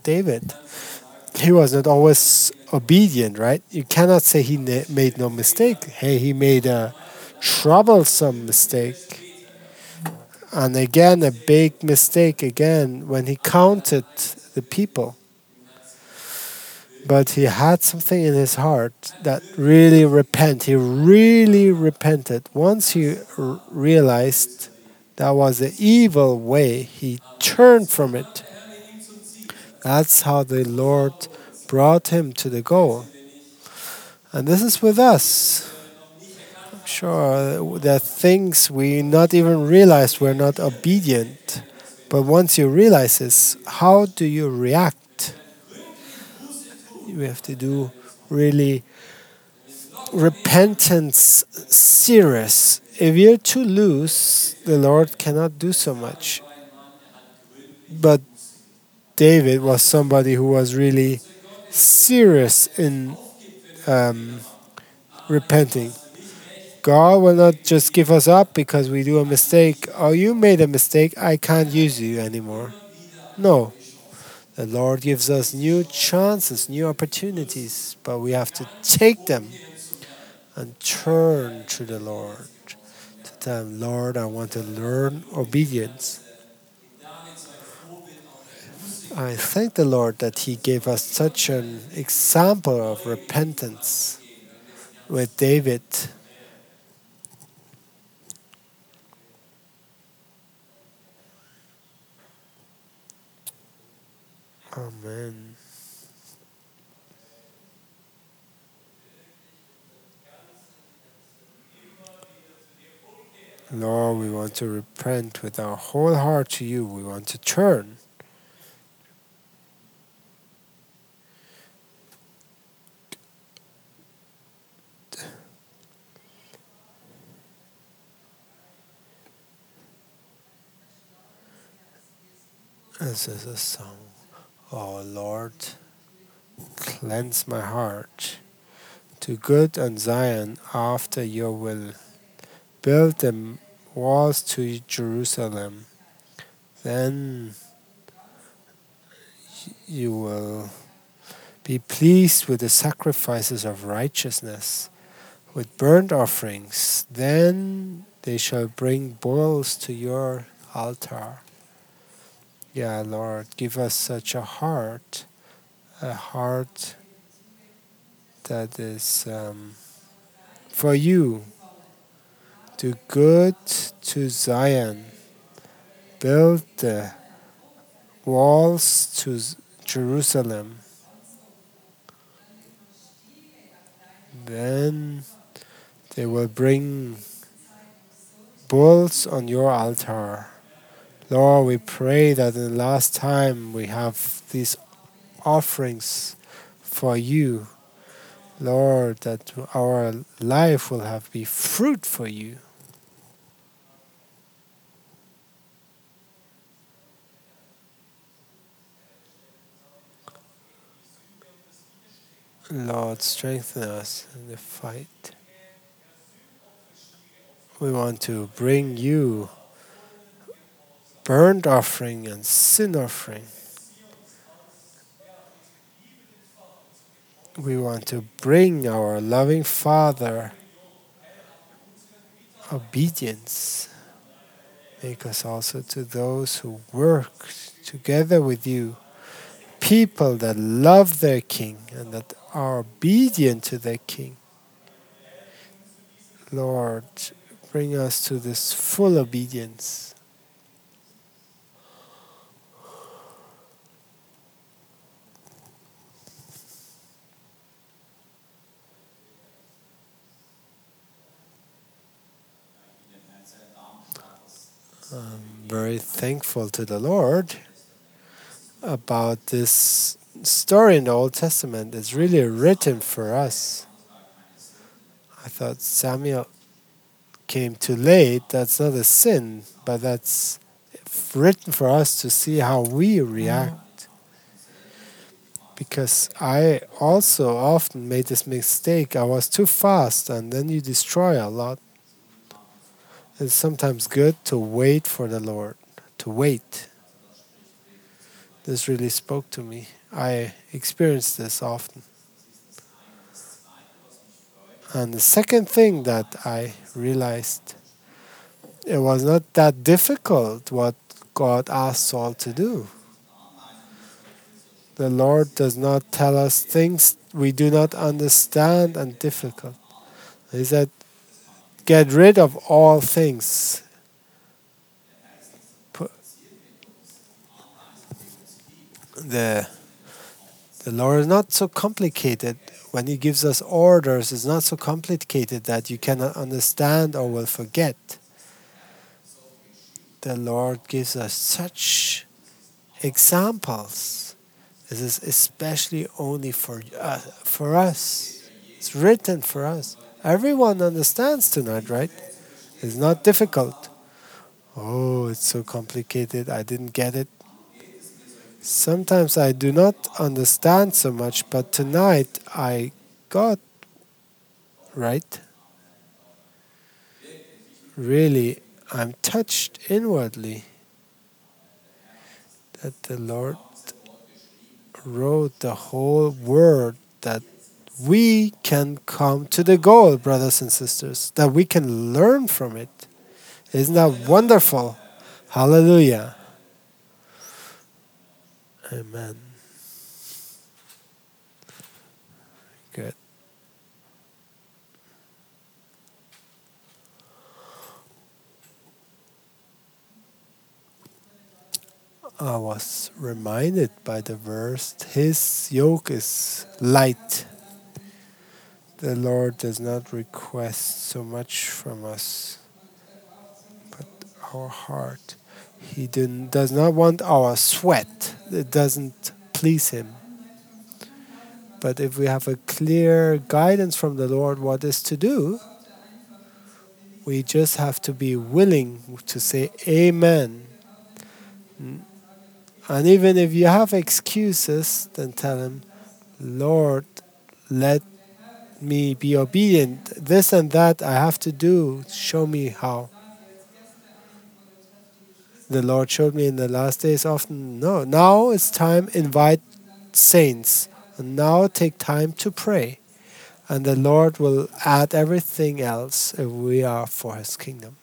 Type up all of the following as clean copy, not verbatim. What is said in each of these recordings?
David. He was not always obedient, right? You cannot say he made no mistake. Hey, he made a troublesome mistake. And again, a big mistake again when he counted the people. But he had something in his heart that really He really repented. Once he realized that was the evil way, he turned from it. That's how the Lord brought him to the goal. And this is with us. I'm sure there are things we not even realize we're not obedient. But once you realize this, how do you react? You have to do really repentance serious. If you're too loose, the Lord cannot do so much. But David was somebody who was really serious in repenting. God will not just give us up because we do a mistake. Oh, you made a mistake, I can't use you anymore. No. The Lord gives us new chances, new opportunities, but we have to take them and turn to the Lord. To tell him, Lord, I want to learn obedience. I thank the Lord that He gave us such an example of repentance with David. Amen. Lord, we want to repent with our whole heart to you. We want to turn. This is a song. Oh Lord, cleanse my heart to good on Zion after your will. Build them walls to Jerusalem. Then you will be pleased with the sacrifices of righteousness, with burnt offerings. Then they shall bring bulls to your altar. Yeah, Lord, give us such a heart that is for you. Do good to Zion. Build the walls to Jerusalem. Then they will bring bulls on your altar. Lord, we pray that in the last time we have these offerings for you. Lord, that our life will have be fruit for you. Lord, strengthen us in the fight. We want to bring you burnt offering and sin offering. We want to bring our loving Father obedience. Make us also to those who work together with you, people that love their King and that are obedient to their King. Lord, bring us to this full obedience. I'm very thankful to the Lord about this story in the Old Testament. It's really written for us. I thought Samuel came too late. That's not a sin, but that's written for us to see how we react. Because I also often made this mistake. I was too fast, and then you destroy a lot. It's sometimes good to wait for the Lord, to wait. This really spoke to me. I experience this often. And the second thing that I realized, it was not that difficult what God asked Saul to do. The Lord does not tell us things we do not understand and difficult. He said, get rid of all things. The, the Lord is not so complicated. When He gives us orders, it's not so complicated that you cannot understand or will forget. The Lord gives us such examples. This is especially only for us. It's written for us. Everyone understands tonight, right? It's not difficult. Oh, it's so complicated. I didn't get it. Sometimes I do not understand so much, but tonight I got right. Really, I'm touched inwardly that the Lord wrote the whole word that we can come to the goal, brothers and sisters, that we can learn from it. Isn't that wonderful? Hallelujah. Amen. Good. I was reminded by the verse, His yoke is light. The Lord does not request so much from us, but our heart. He does not want our sweat. It doesn't please Him. But if we have a clear guidance from the Lord what is to do, we just have to be willing to say Amen. And even if you have excuses, then tell Him, Lord, let me be obedient. This and that I have to do. Show me how. The Lord showed me in the last days often, no, now it's time, invite saints. And now take time to pray. And the Lord will add everything else if we are for His kingdom.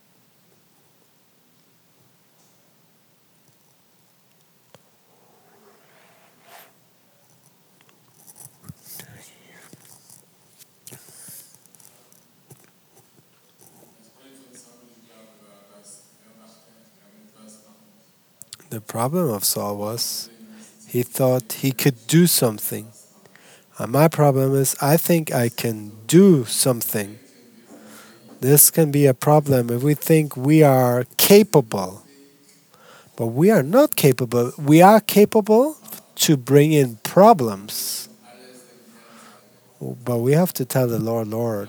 The problem of Saul was he thought he could do something. And my problem is I think I can do something. This can be a problem if we think we are capable. But we are not capable. We are capable to bring in problems. But we have to tell the Lord, Lord,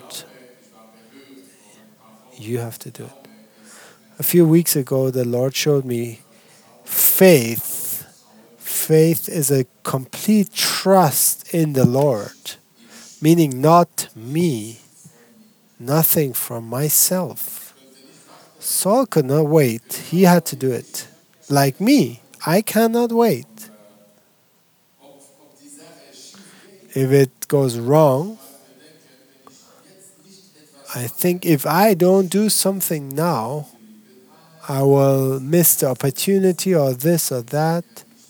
you have to do it. A few weeks ago, the Lord showed me faith. Faith is a complete trust in the Lord, meaning not me, nothing from myself. Saul could not wait. He had to do it. Like me, I cannot wait. If it goes wrong, I think if I don't do something now, I will miss the opportunity or this or that.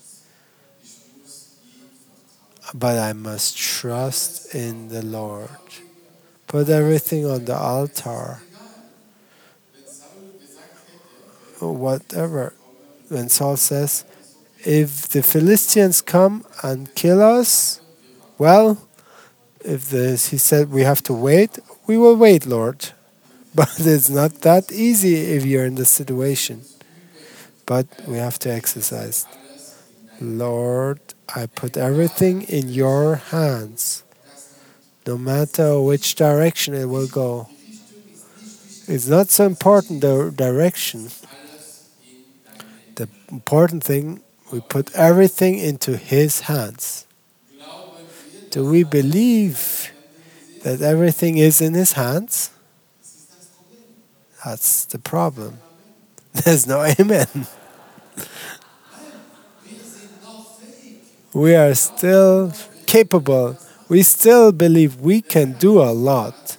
But I must trust in the Lord. Put everything on the altar. Whatever. When Saul says, if the Philistines come and kill us, well, he said we have to wait, we will wait, Lord. But it's not that easy if you're in the situation. But we have to exercise. Lord, I put everything in your hands, no matter which direction it will go. It's not so important the direction. The important thing, we put everything into His hands. Do we believe that everything is in His hands? That's the problem. There's no amen. We are still capable. We still believe we can do a lot.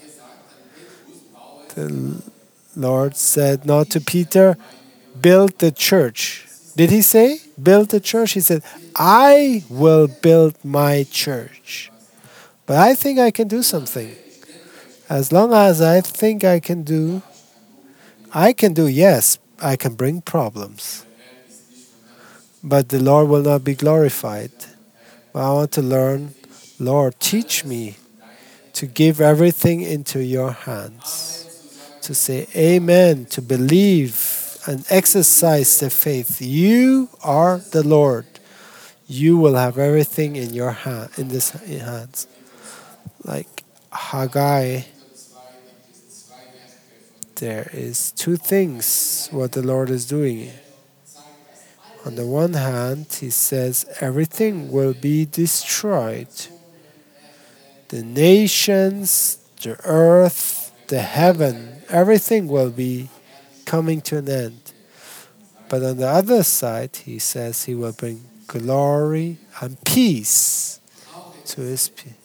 The Lord said not to Peter, build the church. Did he say build the church? He said, I will build my church. But I think I can do something. As long as I think I can do, yes, I can bring problems. But the Lord will not be glorified. But I want to learn, Lord, teach me to give everything into your hands, to say amen, to believe and exercise the faith. You are the Lord. You will have everything in your hand, in this hands. Like Haggai, there is two things what the Lord is doing. On the one hand, he says everything will be destroyed. The nations, the earth, the heaven, everything will be coming to an end. But on the other side, he says he will bring glory and peace to his people.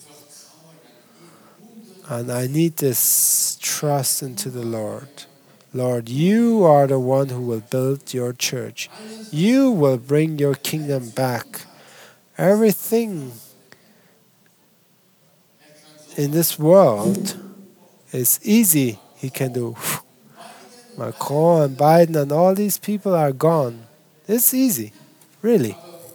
And I need this trust into the Lord. Lord, you are the one who will build your church. You will bring your kingdom back. Everything in this world is easy, he can do. Macron and Biden and all these people are gone. It's easy, really.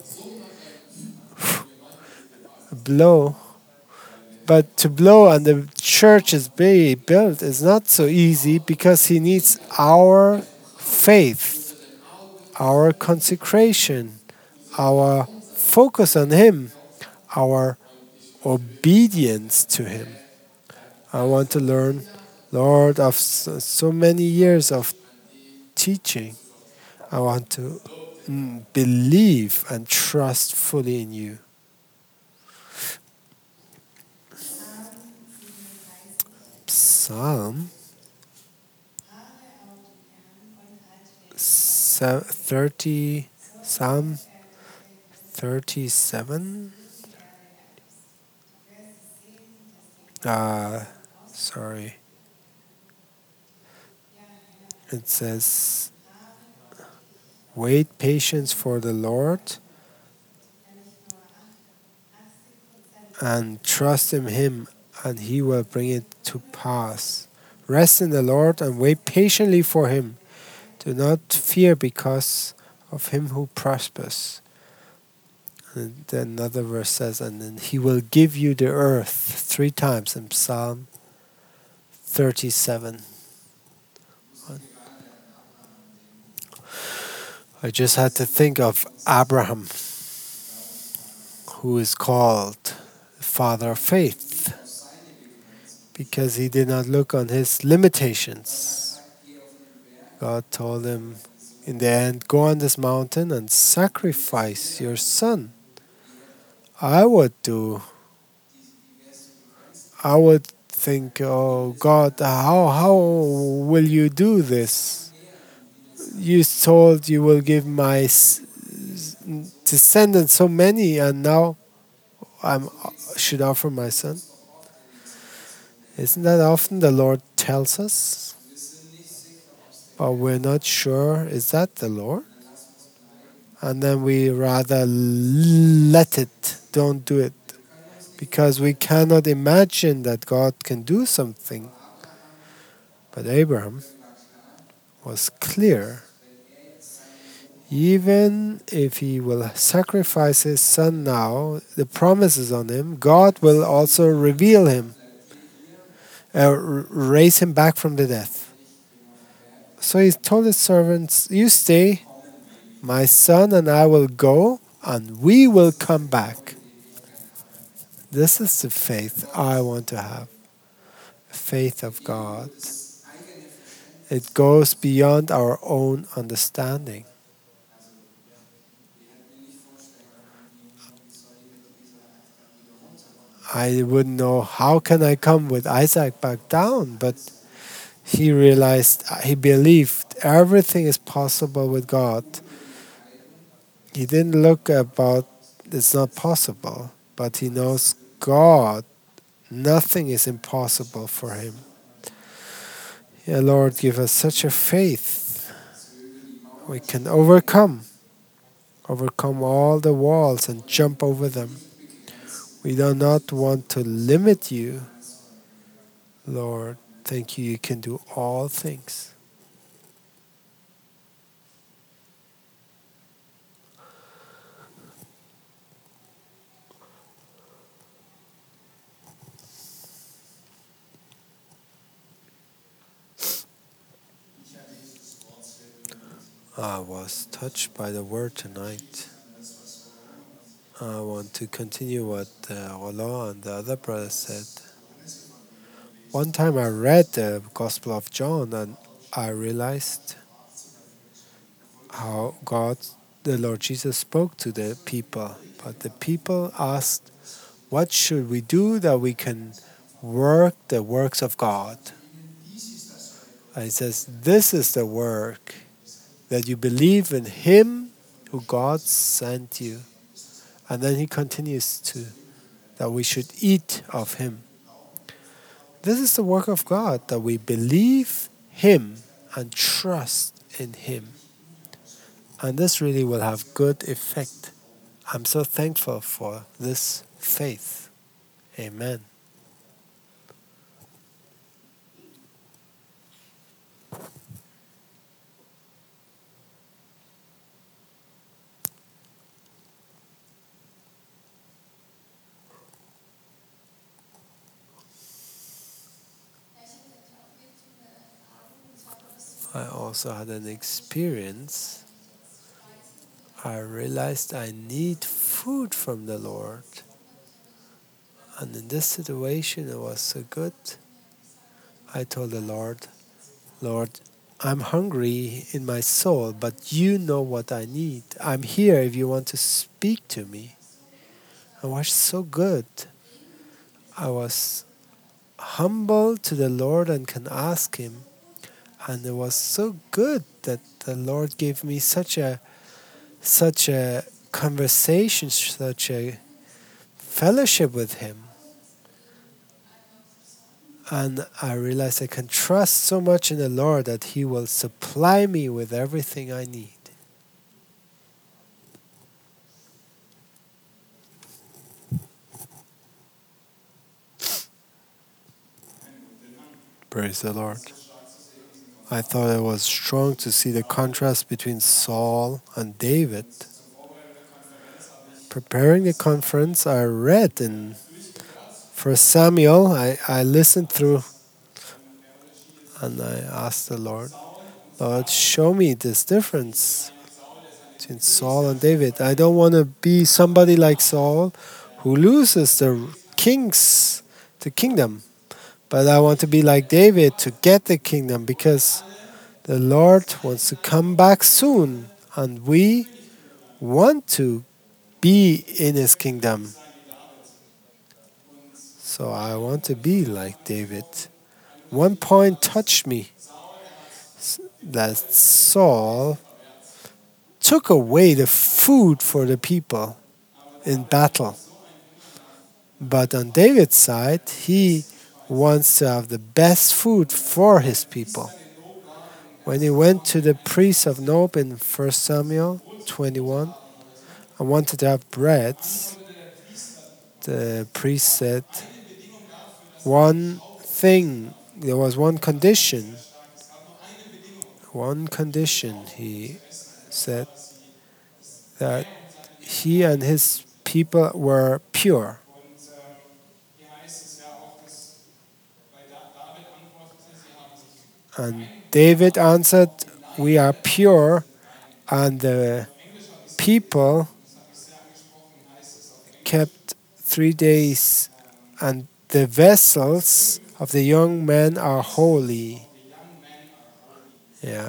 Blow. But to blow and the church is being built is not so easy because he needs our faith, our consecration, our focus on him, our obedience to him. I want to learn, Lord, of so many years of teaching. I want to believe and trust fully in you. Psalm 30, Psalm 37. Sorry. It says, wait patience for the Lord and trust in him, and he will bring it to pass. Rest in the Lord and wait patiently for him. Do not fear because of him who prospers. And then another verse says, and then he will give you the earth 3 times in Psalm 37. I just had to think of Abraham, who is called the father of faith, because he did not look on his limitations. God told him in the end, go on this mountain and sacrifice your son. I would think, oh God, how will you do this? You told you will give my descendants so many, and now I should offer my son. Isn't that often the Lord tells us? But we're not sure, is that the Lord? And then we rather let it, don't do it. Because we cannot imagine that God can do something. But Abraham was clear. Even if he will sacrifice his son now, the promise is on him, God will also reveal him, raise him back from the death. So he told his servants, you stay, my son and I will go, and we will come back. This is the faith I want to have. Faith of God. It goes beyond our own understanding. I wouldn't know how can I come with Isaac back down, but he realized, he believed everything is possible with God. He didn't look about it's not possible, but he knows God, nothing is impossible for him. Yeah, Lord, give us such a faith we can overcome all the walls and jump over them. We do not want to limit you, Lord. Thank you, you can do all things. I was touched by the word tonight. I want to continue what Roland and the other brother said. One time I read the Gospel of John and I realized how God, the Lord Jesus, spoke to the people. But the people asked, what should we do that we can work the works of God? And he says, this is the work, that you believe in Him who God sent you. And then he continues to, that we should eat of Him. This is the work of God, that we believe Him and trust in Him. And this really will have good effect. I'm so thankful for this faith. Amen. I also had an experience. I realized I need food from the Lord. And in this situation, it was so good. I told the Lord, Lord, I'm hungry in my soul, but you know what I need. I'm here if you want to speak to me. It was so good. I was humble to the Lord and can ask Him. And it was so good that the Lord gave me such a conversation, such a fellowship with Him. And I realized I can trust so much in the Lord that He will supply me with everything I need. Praise the Lord. I thought it was strong to see the contrast between Saul and David. Preparing the conference, I read in 1 Samuel, I listened through and I asked the Lord, Lord, show me this difference between Saul and David. I don't want to be somebody like Saul who loses the kingdom. But I want to be like David to get the kingdom, because the Lord wants to come back soon and we want to be in His kingdom. So I want to be like David. One point touched me, that Saul took away the food for the people in battle. But on David's side, he wants to have the best food for his people. When he went to the priest of Nob in 1 Samuel 21 and wanted to have bread, the priest said, one thing, there was one condition. One condition, he said, that he and his people were pure. And David answered, we are pure, and the people kept 3 days, and the vessels of the young men are holy. Yeah.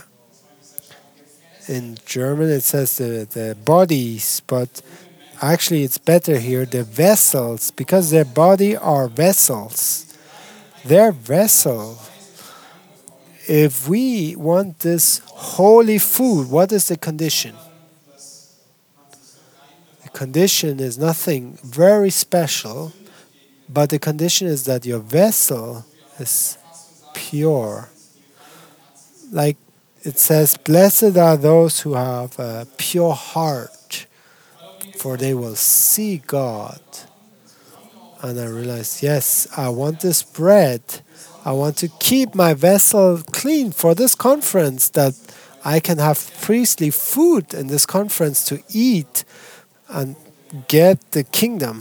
In German it says the bodies, but actually it's better here, the vessels, because their body are vessels. They're vessels. If we want this holy food, what is the condition? The condition is nothing very special, but the condition is that your vessel is pure. Like it says, blessed are those who have a pure heart, for they will see God. And I realized, yes, I want this bread. I want to keep my vessel clean for this conference, that I can have priestly food in this conference to eat and get the kingdom.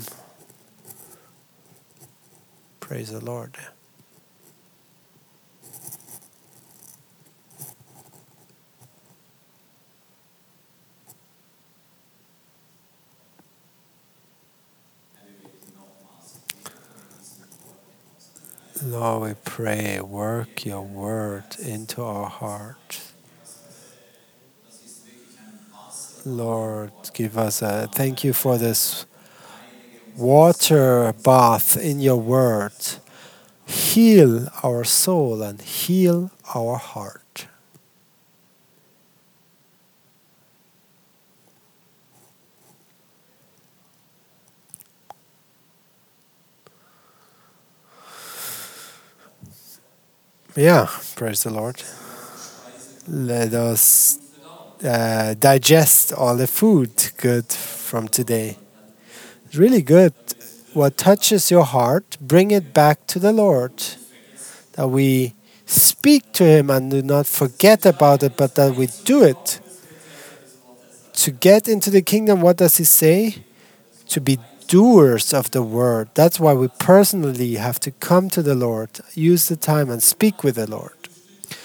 Praise the Lord. Lord, we pray, work your word into our heart. Lord, give us a thank you for this water bath in your word. Heal our soul and heal our heart. Yeah, praise the Lord. Let us digest all the food good from today. It's really good. What touches your heart, bring it back to the Lord. That we speak to Him and do not forget about it, but that we do it. To get into the kingdom, what does He say? To be doers of the word. That's why we personally have to come to the Lord, use the time and speak with the Lord.